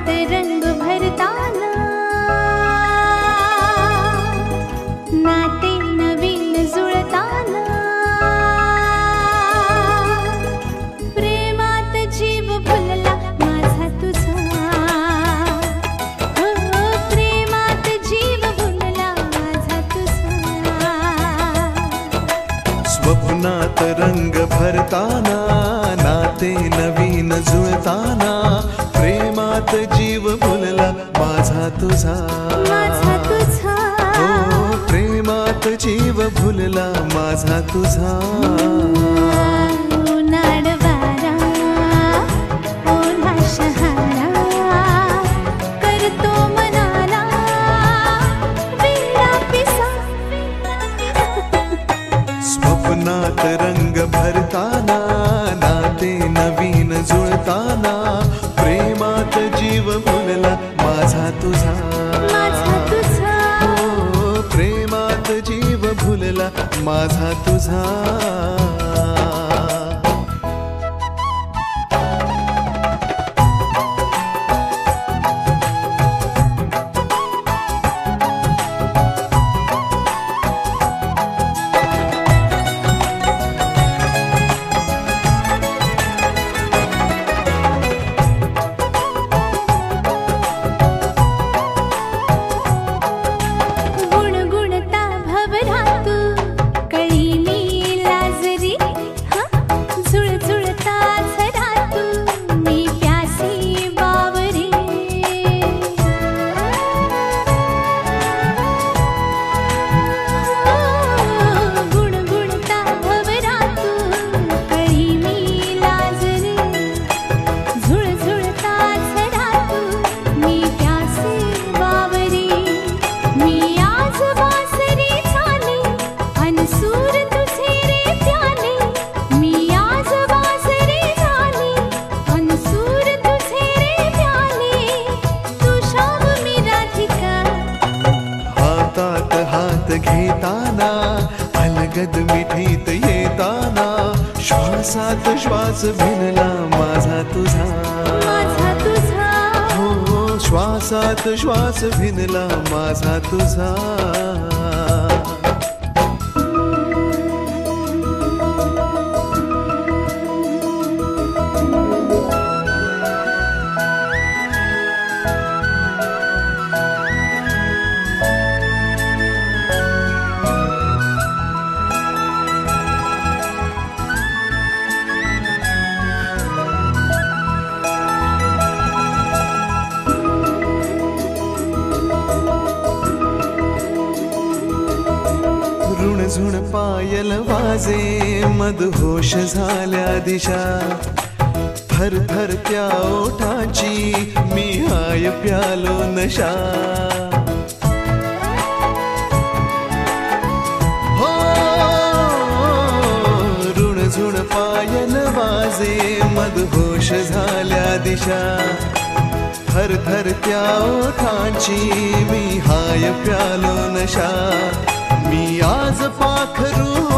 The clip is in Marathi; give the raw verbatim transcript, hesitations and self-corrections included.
रंग भरताना नाते नवीन जुळताना प्रेमात जीव भुलला माझा तुझा हो प्रेमात जीव भुलला माझा तुझा स्वप्नात रंग भरताना नाते नवीन जुळताना प्रेमात जीव भुलला माझा तुझा माझा तुझा हो प्रेमात जीव भुलला माझा तुझा नाडवारा ओला शहारा करतो मनाला वेडा पिसा स्वप्नात रंग भरताना नाते नवीन जुळताना प्रेमात जीव भुलला माझा तुझा माझा तुझा हो प्रेमात जीव भुलला माझा तुझा गुणगुणता भवरातू कळीनी लाजरी हा झुळझुळता झरातू मी प्यासी बावरी गुणगुणता भवरातू कळीनी लाजरी झुळझुळता झरातू मी प्यासी बावरी मी आज बासरी झाली अनसूर तुझे रे प्याले मी आज बासरी झाली अनसूर तुझे रे प्याले तू शाम मी राधिका हातात हात घेताना अलगद मिठीत येताना श्वासात श्वास भिनला माझा तुझा माझा तुझा हो श्वासात श्वास भिनला माझा तुझा ऋणझुण पायल वाजे मदहोश झाल्या दिशा थर थर त्या ओठाची मी हाय प्यालो नशा हो ऋणझुण पायल वाजे मदहोश झाल्या दिशा थर थर त्या ओठाची मी हाय प्यालो नशा मी आज पाखरू